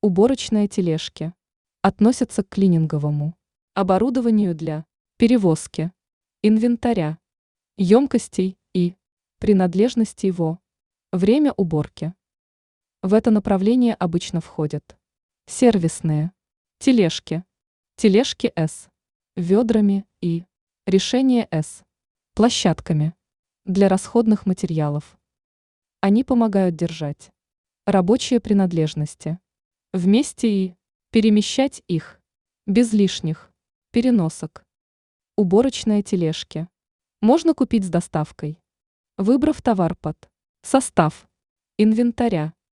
Уборочные тележки относятся к клининговому оборудованию для перевозки инвентаря, емкостей и принадлежностей во время уборки. В это направление обычно входят сервисные тележки, тележки с ведрами и решение с площадками для расходных материалов. Они помогают держать рабочие принадлежности вместе и перемещать их без лишних переносок. Уборочные тележки можно купить с доставкой, выбрав товар под состав инвентаря.